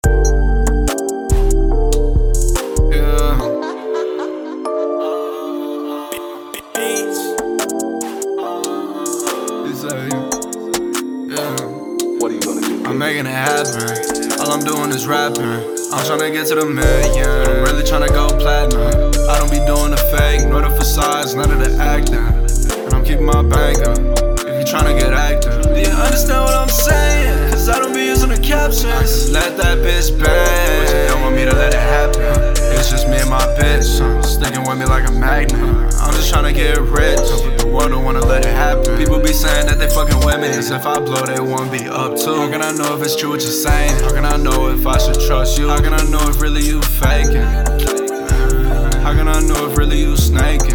What are you gonna do? I'm making it happen. All I'm doing is rapping. I'm tryna get to the million. I'm really tryna go platinum. I don't be doing the fake, nor the facades, none of the acting. And I'm keeping my bank up. If you tryna get active, do you understand what I'm saying? Cause I don't be using the captions. I just let that bitch bang, but you don't want me to let it happen. It's just me and my bitch, sticking with me like a magnet. I'm just tryna get rich, but the world don't wanna let it happen. People be saying that they fucking with me, as if I blow they won't be up too. How can I know if it's true what you're saying? How can I know if I should trust you? How can I know if really you faking? How can I know if really you snaking?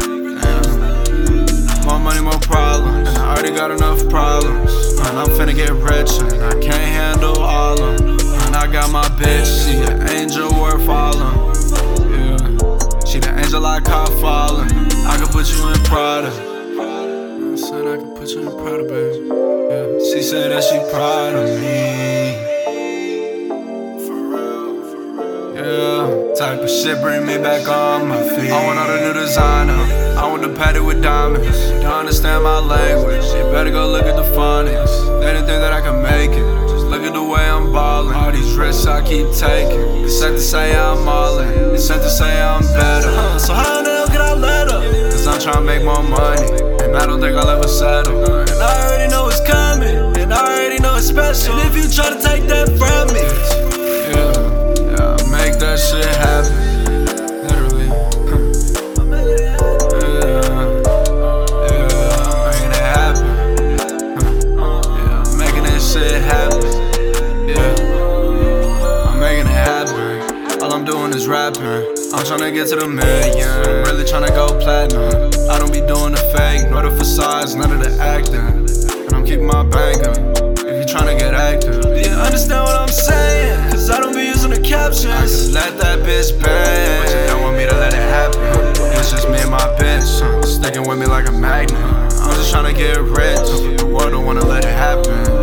More money, more problems, and I already got enough problems. And I'm finna get rich, and I can't handle all of them. And I got my bitch, she an angel worth all of them. She the angel I caught falling. I can put you in Prada. I said I can put you in Prada, baby. Yeah. She said that she proud of me. For real. Yeah. Type of shit bring me back on my feet. I want all the new designer. I want the patty with diamonds. Don't understand my language. You better go look at the phonics. They didn't think that I could make it. Just look at the way I'm ballin'. All these risks I keep taking. It's safe to say I'm all in. It's safe to say I'm better. So how the hell can I let her? Cause I'm tryna make more money, and I don't think I'll ever settle. And I already know it's coming, and I already know it's special. And if you try to take that from me, yeah, make that shit happen. Literally. All I'm doing is rapping. I'm tryna get to the million. I'm really tryna go platinum. I don't be doing the fake, nor the facades, none of the acting. And I'm keeping my bank up. If you tryna get active, do you understand what I'm saying? Cause I don't be using the captions. I just let that bitch bang, but you don't want me to let it happen. It's just me and my bitch, sticking with me like a magnet. I'm just tryna get rich, but the world don't wanna let it happen.